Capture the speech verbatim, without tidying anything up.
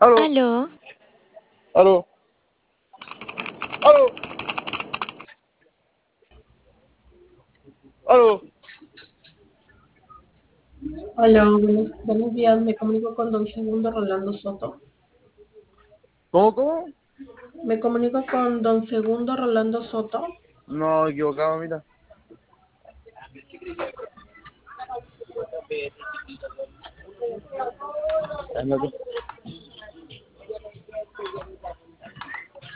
Aló, Aló, aló, aló, aló. Hola, buenos, buenos días. Me comunico con don Segundo Rolando Soto. ¿Cómo, cómo? Me comunico con don Segundo Rolando Soto. No, equivocado, mira. Ándate.